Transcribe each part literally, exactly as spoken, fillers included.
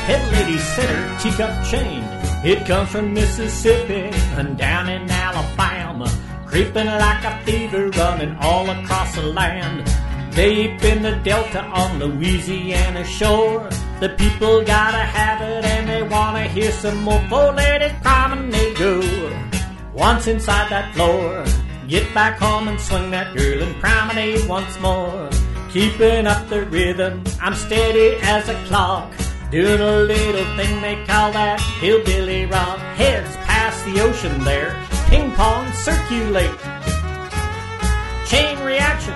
head lady center, teacup chain. It comes from Mississippi and down in Alabama, creeping like a fever, running all across the land. Deep in the Delta on Louisiana shore, the people gotta have it and they wanna hear some more. Four-legged promenade go. Once inside that floor, get back home and swing that girl and promenade once more. Keeping up the rhythm, I'm steady as a clock, doing a little thing they call that hillbilly rock. Heads past the ocean there, ping pong circulate. Chain reaction.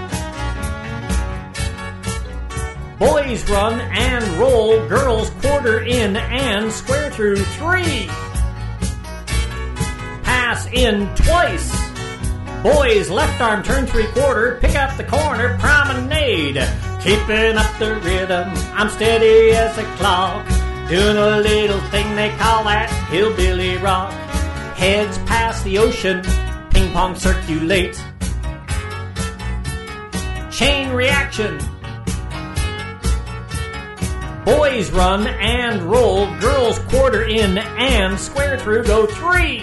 Boys run and roll, girls quarter in and square through three. Pass in twice. Boys left arm turn three quarter, pick up the corner, promenade. Keeping up the rhythm, I'm steady as a clock, doing a little thing they call that hillbilly rock. Heads past the ocean, ping pong circulate. Chain reaction. Boys run and roll, girls quarter in and square through go three.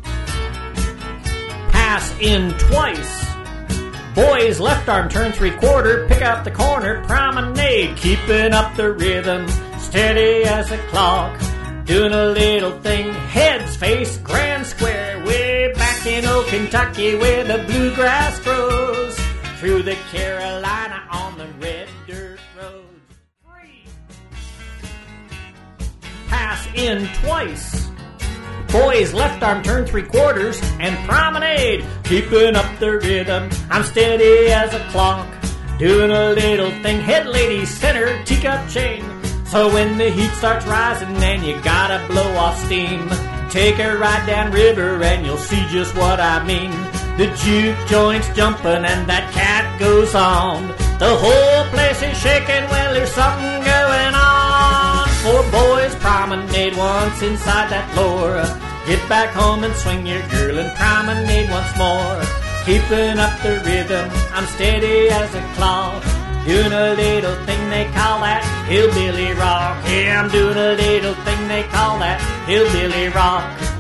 Pass in twice. Boys left arm turn three quarter, pick up the corner, promenade. Keeping up the rhythm, steady as a clock, doing a little thing, heads face grand square. Way back in old Kentucky where the bluegrass grows, through the Carolina on the red dirt road. Pass in twice. Boys left arm turn three quarters and promenade. Keeping up the rhythm, I'm steady as a clock, doing a little thing, head lady center, teacup chain. So when the heat starts rising and you gotta blow off steam, take a ride down river and you'll see just what I mean. The juke joint's jumping and that cat goes on, the whole place is shaking, well there's something going on. Four boys promenade once inside that floor, get back home and swing your girl and promenade once more. Keeping up the rhythm, I'm steady as a clock, doing a little thing they call that hillbilly rock. Yeah, I'm doing a little thing they call that hillbilly rock.